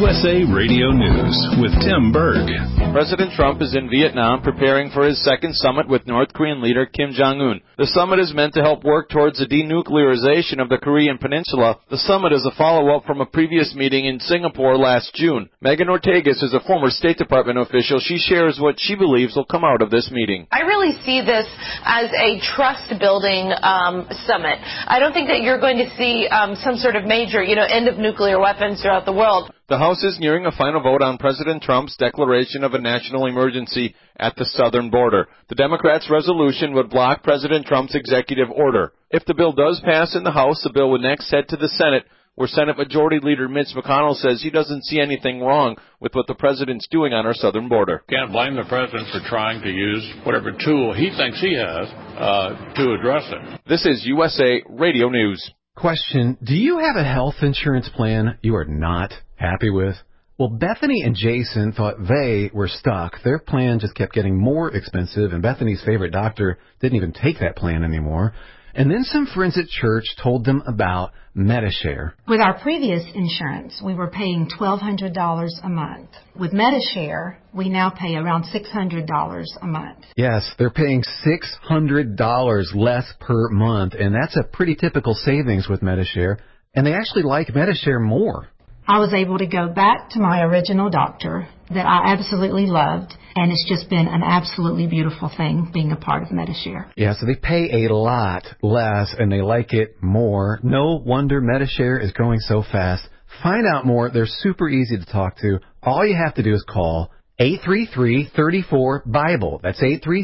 USA Radio News with Tim Berg. President Trump is in Vietnam preparing for his second summit with North Korean leader Kim Jong-un. The summit is meant to help work towards the denuclearization of the Korean Peninsula. The summit is a follow-up from a previous meeting in Singapore last June. Megan Ortegas is a former State Department official. She shares what she believes will come out of this meeting. I really see this as a trust-building summit. I don't think that you're going to see some sort of major, end of nuclear weapons throughout the world. The House is nearing a final vote on President Trump's declaration of a national emergency at the southern border. The Democrats' resolution would block President Trump's executive order. If the bill does pass in the House, the bill would next head to the Senate, where Senate Majority Leader Mitch McConnell says he doesn't see anything wrong with what the president's doing on our southern border. Can't blame the president for trying to use whatever tool he thinks he has to address it. This is USA Radio News. Question, do you have a health insurance plan you are not happy with? Well, Bethany and Jason thought they were stuck. Their plan just kept getting more expensive, and Bethany's favorite doctor didn't even take that plan anymore. And then some friends at church told them about Medi-Share. With our previous insurance, we were paying $1,200 a month. With Medi-Share, we now pay around $600 a month. Yes, they're paying $600 less per month, and that's a pretty typical savings with Medi-Share. And they actually like Medi-Share more. I was able to go back to my original doctor that I absolutely loved, and it's just been an absolutely beautiful thing being a part of Medi-Share. Yeah, so they pay a lot less, and they like it more. No wonder Medi-Share is growing so fast. Find out more. They're super easy to talk to. All you have to do is call 833-34-BIBLE. That's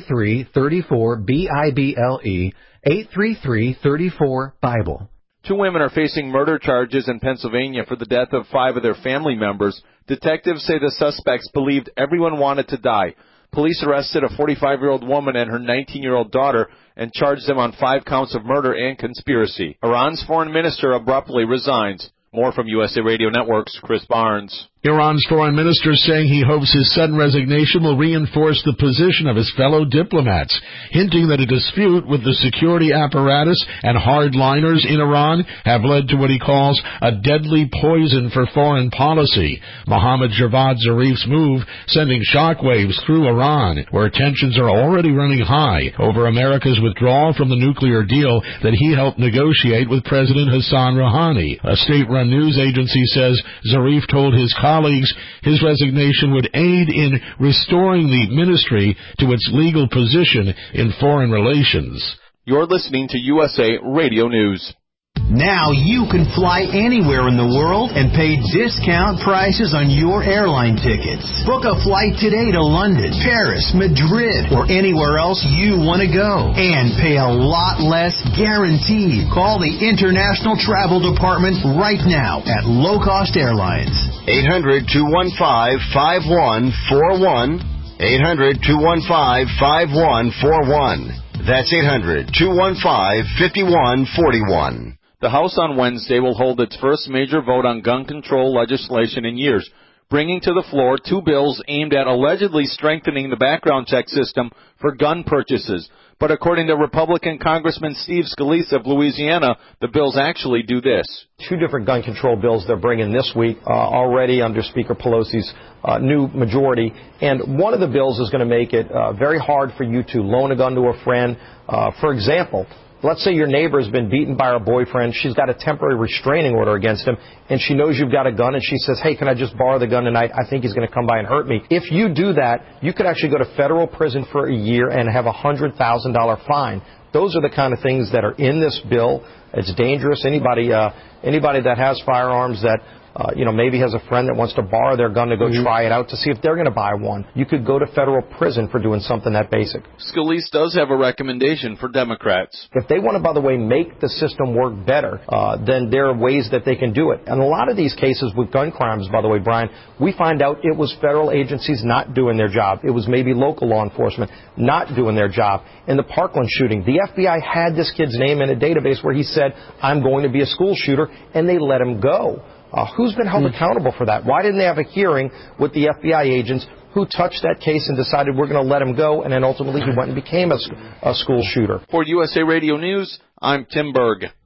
833-34-BIBLE, 833-34-BIBLE. 2 women are facing murder charges in Pennsylvania for the death of 5 of their family members. Detectives say the suspects believed everyone wanted to die. Police arrested a 45-year-old woman and her 19-year-old daughter and charged them on 5 counts of murder and conspiracy. Iran's foreign minister abruptly resigns. More from USA Radio Network's Chris Barnes. Iran's foreign minister saying he hopes his sudden resignation will reinforce the position of his fellow diplomats, hinting that a dispute with the security apparatus and hardliners in Iran have led to what he calls a deadly poison for foreign policy. Mohammad Javad Zarif's move sending shockwaves through Iran, where tensions are already running high over America's withdrawal from the nuclear deal that he helped negotiate with President Hassan Rouhani. A state-run news agency says Zarif told his colleagues his resignation would aid in restoring the ministry to its legal position in foreign relations. You're listening to USA Radio News. Now you can fly anywhere in the world and pay discount prices on your airline tickets. Book a flight today to London, Paris, Madrid, or anywhere else you want to go. And pay a lot less guaranteed. Call the International Travel Department right now at Low Cost Airlines. 800-215-5141. 800-215-5141. That's 800-215-5141. The House on Wednesday will hold its first major vote on gun control legislation in years, bringing to the floor 2 bills aimed at allegedly strengthening the background check system for gun purchases. But according to Republican Congressman Steve Scalise of Louisiana, the bills actually do this. 2 different gun control bills they're bringing this week already under Speaker Pelosi's new majority. And one of the bills is going to make it very hard for you to loan a gun to a friend. For example, let's say your neighbor has been beaten by her boyfriend. She's got a temporary restraining order against him, and she knows you've got a gun, and she says, hey, can I just borrow the gun tonight? I think he's going to come by and hurt me. If you do that, you could actually go to federal prison for a year and have a $100,000 fine. Those are the kind of things that are in this bill. It's dangerous. Anybody that has firearms that maybe has a friend that wants to borrow their gun to go try it out to see if they're going to buy one. You could go to federal prison for doing something that basic. Scalise does have a recommendation for Democrats. If they want to, by the way, make the system work better, then there are ways that they can do it. And a lot of these cases with gun crimes, by the way, Brian, we find out it was federal agencies not doing their job. It was maybe local law enforcement not doing their job. In the Parkland shooting, the FBI had this kid's name in a database where he said, I'm going to be a school shooter, and they let him go. Who's been held accountable for that? Why didn't they have a hearing with the FBI agents who touched that case and decided we're going to let him go, and then ultimately he went and became a school shooter? For USA Radio News, I'm Tim Berg.